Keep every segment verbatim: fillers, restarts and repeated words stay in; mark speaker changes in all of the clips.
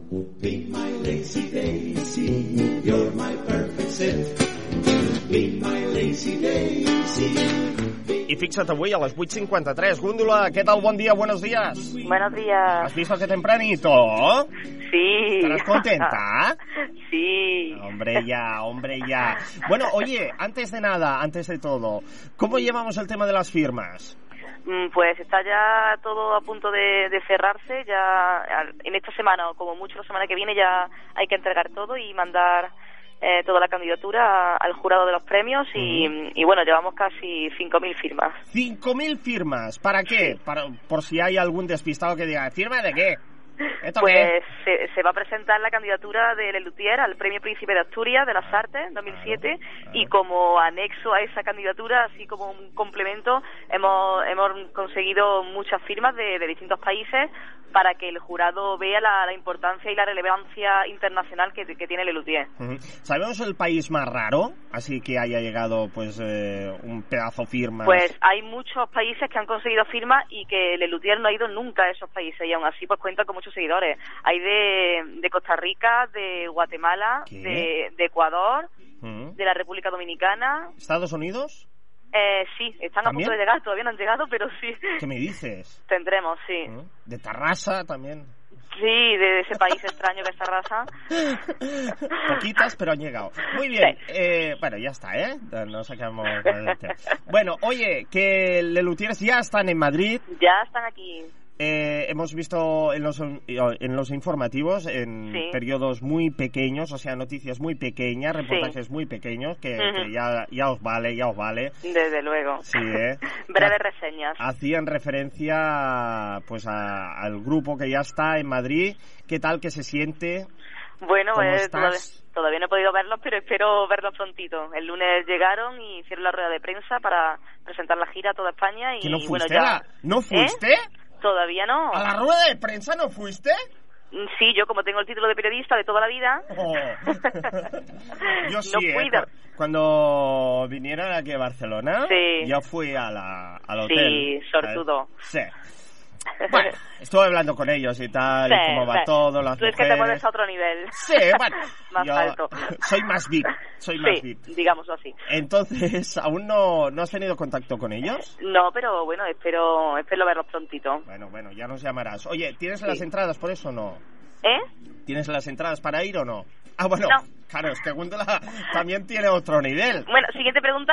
Speaker 1: Be my lazy daisy, you're my perfect set. Be my lazy daisy.
Speaker 2: I fixa't avui a les vuit cinquanta-tres. Gúndola, ¿qué tal? Buen día, buenos días.
Speaker 3: Buenos días.
Speaker 2: ¿Has visto qué tempranito?
Speaker 3: Sí.
Speaker 2: ¿Estarás contenta?
Speaker 3: Sí.
Speaker 2: Hombre, ya, hombre, ya. Bueno, oye, antes de nada, antes de todo, ¿cómo llevamos el tema de las firmas?
Speaker 3: Pues está ya todo a punto de, de cerrarse. Ya en esta semana, o como mucho la semana que viene, ya hay que entregar todo y mandar eh, toda la candidatura al jurado de los premios. Y, uh-huh. y bueno, llevamos casi cinco mil firmas.
Speaker 2: ¿cinco mil firmas? ¿Para qué? Sí. Para, por si hay algún despistado que diga, ¿firma de qué? ¿Esto
Speaker 3: pues
Speaker 2: qué?
Speaker 3: Se, se va a presentar la candidatura de Lelutier al Premio Príncipe de Asturias de las Artes dos mil siete, claro, claro. Y como anexo a esa candidatura, así como un complemento, hemos hemos conseguido muchas firmas de, de distintos países para que el jurado vea la, la importancia y la relevancia internacional que, que tiene Lelutier.
Speaker 2: Uh-huh. ¿Sabemos el país más raro? Así que haya llegado pues eh, un pedazo firma.
Speaker 3: Pues hay muchos países que han conseguido firmas y que Lelutier no ha ido nunca a esos países, y aún así pues cuenta con muchos seguidores. Hay de, de Costa Rica, de Guatemala, de, de Ecuador, uh-huh. de la República Dominicana.
Speaker 2: ¿Estados Unidos?
Speaker 3: Eh, sí, están
Speaker 2: ¿También?
Speaker 3: A punto de llegar, todavía no han llegado, pero sí.
Speaker 2: ¿Qué me dices?
Speaker 3: Tendremos, sí.
Speaker 2: ¿Mm? ¿De Tarrasa también?
Speaker 3: Sí, de ese país extraño que es Tarrasa.
Speaker 2: Poquitas, pero han llegado. Muy bien,
Speaker 3: sí.
Speaker 2: eh, bueno, ya está, ¿eh? No sacamos... Bueno, oye, que Lelutiers ya están en Madrid.
Speaker 3: Ya están aquí.
Speaker 2: Eh, hemos visto en los, en los informativos, en sí. periodos muy pequeños, o sea, noticias muy pequeñas, reportajes sí. muy pequeños, que, uh-huh. que ya, ya os vale, ya os vale.
Speaker 3: Desde luego.
Speaker 2: Sí, ¿eh?
Speaker 3: Breves reseñas.
Speaker 2: Hacían referencia pues a, al grupo que ya está en Madrid. ¿Qué tal que se siente?
Speaker 3: Bueno, eh, todavía, todavía no he podido verlos, pero espero verlos prontito. El lunes llegaron y hicieron la rueda de prensa para presentar la gira a toda España. Y
Speaker 2: ¿Que no fuiste?
Speaker 3: Bueno, ya...
Speaker 2: ¿No fuiste?
Speaker 3: ¿Eh? Todavía no.
Speaker 2: ¿A la rueda de prensa no fuiste?
Speaker 3: Sí, yo como tengo el título de periodista de toda la vida.
Speaker 2: Oh. Yo sí,
Speaker 3: no
Speaker 2: eh, cuando vinieron aquí a Barcelona,
Speaker 3: sí.
Speaker 2: yo fui a la, al hotel.
Speaker 3: Sí, sortudo.
Speaker 2: Sí. Bueno, estuve hablando con ellos y tal,
Speaker 3: sí,
Speaker 2: y cómo va
Speaker 3: sí.
Speaker 2: todo, las
Speaker 3: Tú
Speaker 2: mujeres.
Speaker 3: es que te mueves a otro nivel.
Speaker 2: Sí, bueno.
Speaker 3: Más
Speaker 2: yo
Speaker 3: alto.
Speaker 2: Soy más V I P, soy más
Speaker 3: sí,
Speaker 2: V I P.
Speaker 3: Digámoslo así.
Speaker 2: Entonces, ¿aún no, no has tenido contacto con ellos?
Speaker 3: No, pero bueno, espero espero verlos prontito.
Speaker 2: Bueno, bueno, ya nos llamarás. Oye, ¿tienes sí. las entradas por eso o no?
Speaker 3: ¿Eh?
Speaker 2: ¿Tienes las entradas para ir o no? Ah, bueno,
Speaker 3: no.
Speaker 2: Claro, es que Gúndola también tiene otro nivel.
Speaker 3: Bueno, siguiente pregunta.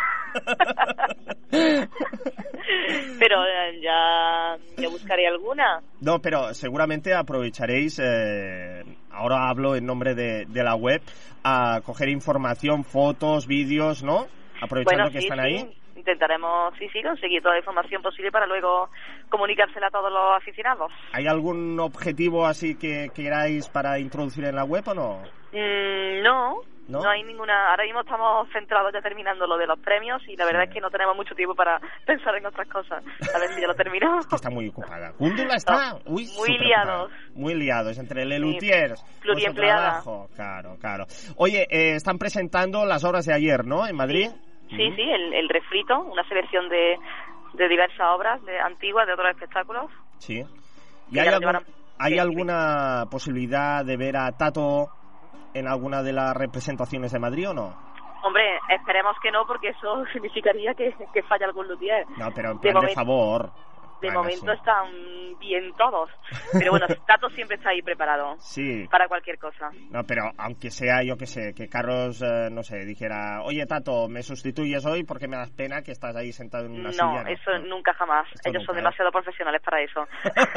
Speaker 3: Pero eh, ya, ya buscaré alguna.
Speaker 2: No, pero seguramente aprovecharéis, eh, ahora hablo en nombre de, de la web, a coger información, fotos, vídeos, ¿no? Aprovechando
Speaker 3: bueno,
Speaker 2: que
Speaker 3: sí,
Speaker 2: están
Speaker 3: sí.
Speaker 2: ahí.
Speaker 3: Intentaremos, sí, sí, conseguir toda la información posible para luego comunicársela a todos los aficionados.
Speaker 2: ¿Hay algún objetivo así que queráis para introducir en la web o no?
Speaker 3: Mm, no. ¿No? No hay ninguna. Ahora mismo estamos centrados ya terminando lo de los premios y la verdad sí. es que no tenemos mucho tiempo para pensar en otras cosas. A ver si ya lo terminamos.
Speaker 2: Es que está muy ocupada. Gúndola está
Speaker 3: no,
Speaker 2: uy,
Speaker 3: muy liados.
Speaker 2: Ocupada. Muy liados entre Lelutiers,
Speaker 3: sí. pluriempleada.
Speaker 2: Claro, claro. Oye, eh, están presentando las obras de ayer, ¿no? En Madrid.
Speaker 3: Sí, sí, sí el, el refrito, una selección de, de diversas obras de antiguas, de otros espectáculos.
Speaker 2: Sí. ¿Y hay, algún, ¿hay sí, alguna sí. posibilidad de ver a Tato en alguna de las representaciones de Madrid o no?
Speaker 3: Hombre, esperemos que no, porque eso significaría que, que falla algún luthier.
Speaker 2: No, pero en plan de, de favor.
Speaker 3: De momento sí. están bien todos. Pero bueno, Tato siempre está ahí preparado.
Speaker 2: Sí.
Speaker 3: Para cualquier cosa.
Speaker 2: No, pero aunque sea, yo que sé, que Carlos, eh, no sé, dijera, oye, Tato, ¿me sustituyes hoy porque me das pena que estás ahí sentado en una
Speaker 3: no,
Speaker 2: silla? No,
Speaker 3: eso no. nunca jamás.
Speaker 2: Esto
Speaker 3: Ellos
Speaker 2: nunca,
Speaker 3: son
Speaker 2: ¿eh?
Speaker 3: demasiado profesionales para eso.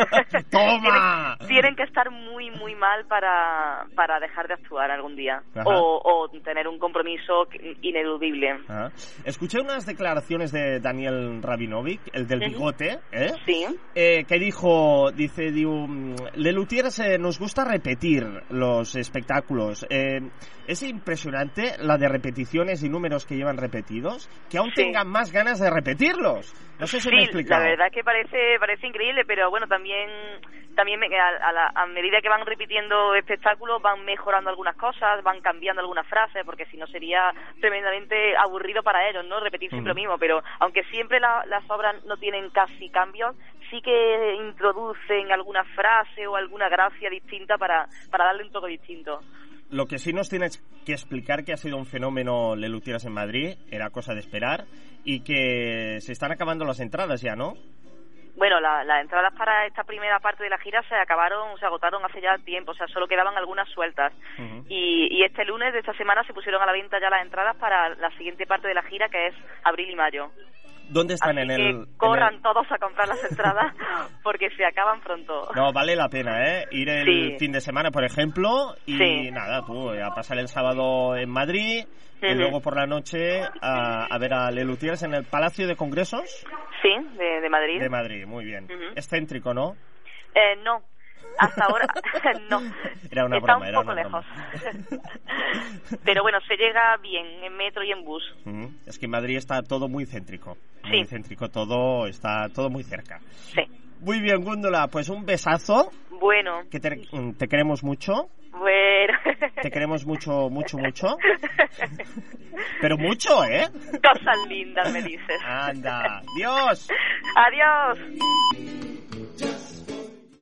Speaker 2: ¡Toma!
Speaker 3: tienen, tienen que estar muy, muy mal para, para dejar de actuar algún día. O, o tener un compromiso ineludible.
Speaker 2: Ajá. Escuché unas declaraciones de Daniel Rabinovic, el del bigote, ¿eh?
Speaker 3: Sí.
Speaker 2: Eh, que dijo, dice, digo, Lelutiers eh, nos gusta repetir los espectáculos. Eh, es impresionante la de repeticiones y números que llevan repetidos, que aún sí. tengan más ganas de repetirlos. No sé si
Speaker 3: sí,
Speaker 2: me he explicado.
Speaker 3: La verdad que parece parece increíble, pero bueno, también también a, a, la, a medida que van repitiendo espectáculos van mejorando algunas cosas, van cambiando algunas frases, porque si no sería tremendamente aburrido para ellos, ¿no? Repetir siempre uh-huh. lo mismo, pero aunque siempre la, las obras no tienen casi cambios, sí que introducen alguna frase o alguna gracia distinta para, para darle un toque distinto.
Speaker 2: Lo que sí nos tienes que explicar que ha sido un fenómeno Lelutieras en Madrid, era cosa de esperar, y que se están acabando las entradas ya, ¿no?
Speaker 3: Bueno, la, las entradas para esta primera parte de la gira se acabaron, se agotaron hace ya tiempo, o sea, solo quedaban algunas sueltas. Uh-huh. y, y este lunes de esta semana se pusieron a la venta ya las entradas para la siguiente parte de la gira, que es abril y mayo.
Speaker 2: ¿Dónde están?
Speaker 3: Así
Speaker 2: en
Speaker 3: que
Speaker 2: el
Speaker 3: corran
Speaker 2: en el...
Speaker 3: todos a comprar las entradas porque se acaban pronto.
Speaker 2: No, vale la pena, ¿eh? Ir el sí. fin de semana, por ejemplo, y sí. nada, tú, a pasar el sábado en Madrid, uh-huh. y luego por la noche a, a ver a Lelutieras en el Palacio de Congresos.
Speaker 3: Sí, de, de Madrid.
Speaker 2: De Madrid, muy bien. Uh-huh. Es céntrico, ¿no?
Speaker 3: Eh, no. Hasta ahora, no.
Speaker 2: Era una
Speaker 3: Está
Speaker 2: broma,
Speaker 3: un
Speaker 2: era
Speaker 3: poco
Speaker 2: una
Speaker 3: lejos.
Speaker 2: broma.
Speaker 3: Pero bueno, se llega bien en metro y en bus.
Speaker 2: Uh-huh. Es que en Madrid está todo muy céntrico. Muy
Speaker 3: sí.
Speaker 2: céntrico todo, está todo muy cerca.
Speaker 3: Sí.
Speaker 2: Muy bien, Gúndola, pues un besazo.
Speaker 3: Bueno.
Speaker 2: Que te, te queremos mucho.
Speaker 3: Bueno.
Speaker 2: Te queremos mucho, mucho, mucho. Pero mucho, ¿eh?
Speaker 3: Cosas lindas me dices.
Speaker 2: Anda. Adiós.
Speaker 3: Adiós.